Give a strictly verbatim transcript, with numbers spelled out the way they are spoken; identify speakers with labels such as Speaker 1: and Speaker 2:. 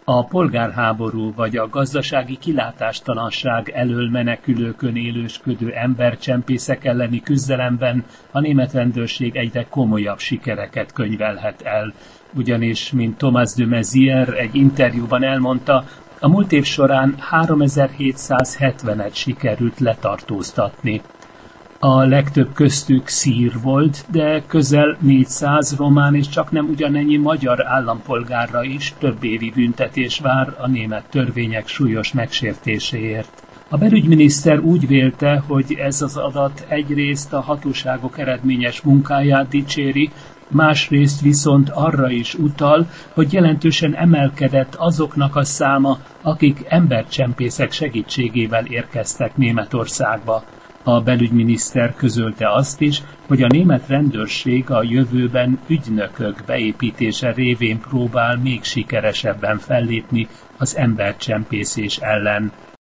Speaker 1: A polgárháború vagy a gazdasági kilátástalanság elől menekülőkön élősködő embercsempészek elleni küzdelemben a német rendőrség egyre komolyabb sikereket könyvelhet el. Ugyanis, mint Thomas de Maizière egy interjúban elmondta, a múlt év során háromezer-hétszázhetvenet sikerült letartóztatni. A legtöbb köztük szír volt, de közel négyszáz román és csaknem ugyanennyi magyar állampolgárra is több évi büntetés vár a német törvények súlyos megsértéséért. A belügyminiszter úgy vélte, hogy ez az adat egyrészt a hatóságok eredményes munkáját dicséri, másrészt viszont arra is utal, hogy jelentősen emelkedett azoknak a száma, akik embercsempészek segítségével érkeztek Németországba. A belügyminiszter közölte azt is, hogy a német rendőrség a jövőben ügynökök beépítése révén próbál még sikeresebben fellépni az embercsempészés ellen.